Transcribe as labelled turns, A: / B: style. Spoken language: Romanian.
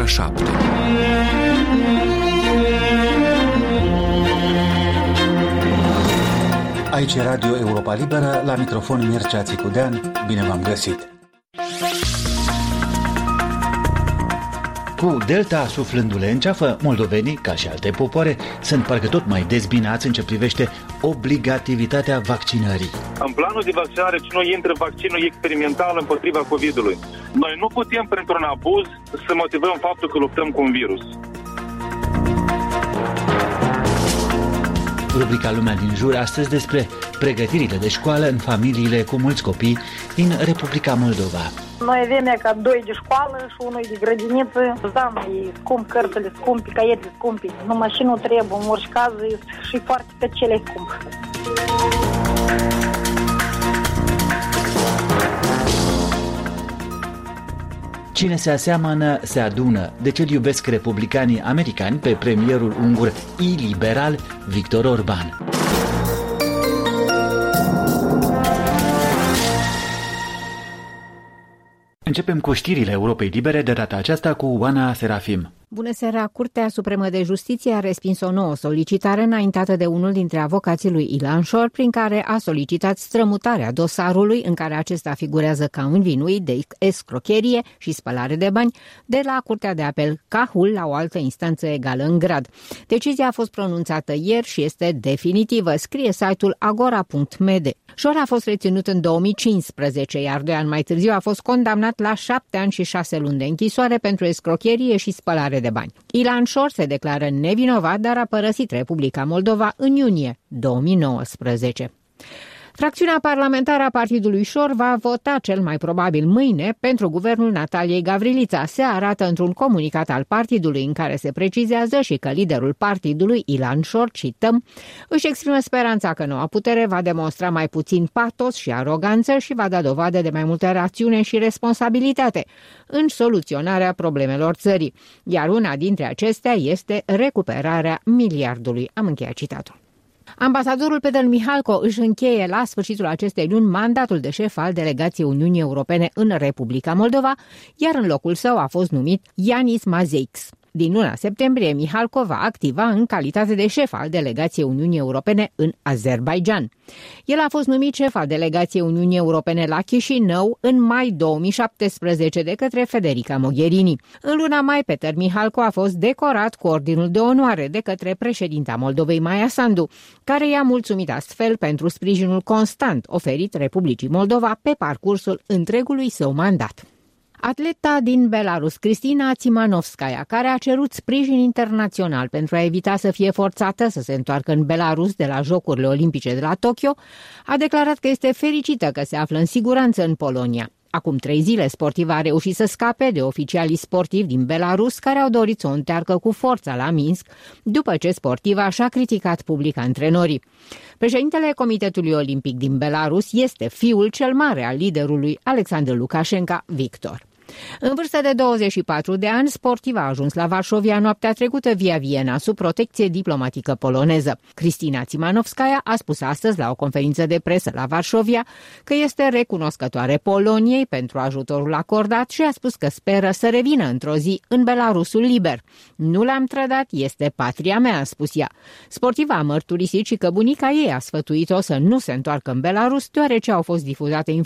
A: 7.
B: Aici e Radio Europa Liberă, la microfon Mircea Țicudean. Bine v-am găsit! Cu delta suflându-le în ceafă, moldovenii, ca și alte popoare, sunt parcă tot mai dezbinați în ce privește obligativitatea vaccinării.
C: În planul de vaccinare, ce noi intră vaccinul experimental împotriva COVID-ului. Noi nu putem, printr-un abuz, să motivăm faptul că luptăm cu un virus.
B: Rubrica Lumea din Jur astăzi despre pregătirile de școală în familiile cu mulți copii din Republica Moldova.
D: Noi avem ca 2 de școală și 1 de grădiniță. Da, e scump, cărțile scumpe, caiete scumpe. Numai și nu trebuie, în orice caz, și foarte pe cele scump.
B: Cine se aseamănă, se adună. De ce iubesc republicanii americani pe premierul ungur iliberal Viktor Orban? Începem cu știrile Europei Libere, de data aceasta cu Oana Serafim.
E: Bună seara! Curtea Supremă de Justiție a respins o nouă solicitare înaintată de unul dintre avocații lui Ilan Shor, prin care a solicitat strămutarea dosarului în care acesta figurează ca învinuit de escrocherie și spălare de bani de la Curtea de Apel Cahul la o altă instanță egală în grad. Decizia a fost pronunțată ieri și este definitivă, scrie site-ul agora.md. Shor a fost reținut în 2015, iar 2 ani mai târziu a fost condamnat la 7 ani și 6 luni de închisoare pentru escrocherie și spălare de bani. Ilan Shor se declară nevinovat, dar a părăsit Republica Moldova în iunie 2019. Fracțiunea parlamentară a partidului Shor va vota cel mai probabil mâine pentru guvernul Nataliei Gavrilița. Se arată într-un comunicat al partidului în care se precizează și că liderul partidului, Ilan Shor, cităm, își exprimă speranța că noua putere va demonstra mai puțin patos și aroganță și va da dovadă de mai multă rațiune și responsabilitate în soluționarea problemelor țării. Iar una dintre acestea este recuperarea miliardului. Am încheiat citatul. Ambasadorul Peter Mihalko își încheie la sfârșitul acestei luni mandatul de șef al delegației Uniunii Europene în Republica Moldova, iar în locul său a fost numit Yanis Mazeix. Din luna septembrie, Mihalko va activa în calitate de șef al delegației Uniunii Europene în Azerbaidjan. El a fost numit șef al delegației Uniunii Europene la Chișinău în mai 2017 de către Federica Mogherini. În luna mai, Peter Mihalko a fost decorat cu Ordinul de Onoare de către președinta Moldovei Maia Sandu, care i-a mulțumit astfel pentru sprijinul constant oferit Republicii Moldova pe parcursul întregului său mandat. Atleta din Belarus, Cristina Țimanovskaya, care a cerut sprijin internațional pentru a evita să fie forțată să se întoarcă în Belarus de la Jocurile Olimpice de la Tokyo, a declarat că este fericită că se află în siguranță în Polonia. Acum 3 zile, sportiva a reușit să scape de oficialii sportivi din Belarus care au dorit să o întoarcă cu forța la Minsk, după ce sportiva și-a criticat public antrenorii. Președintele Comitetului Olimpic din Belarus este fiul cel mare al liderului Alexandru Lukashenko, Victor. În vârstă de 24 de ani, sportiva a ajuns la Varșovia noaptea trecută via Viena, sub protecție diplomatică poloneză. Cristina Țimanovskaya a spus astăzi la o conferință de presă la Varșovia că este recunoscătoare Poloniei pentru ajutorul acordat și a spus că speră să revină într-o zi în Belarusul liber. Nu l-am trădat, este patria mea, a spus ea. Sportiva a mărturisit și că bunica ei a sfătuit-o să nu se întoarcă în Belarus, deoarece au fost difuzate informații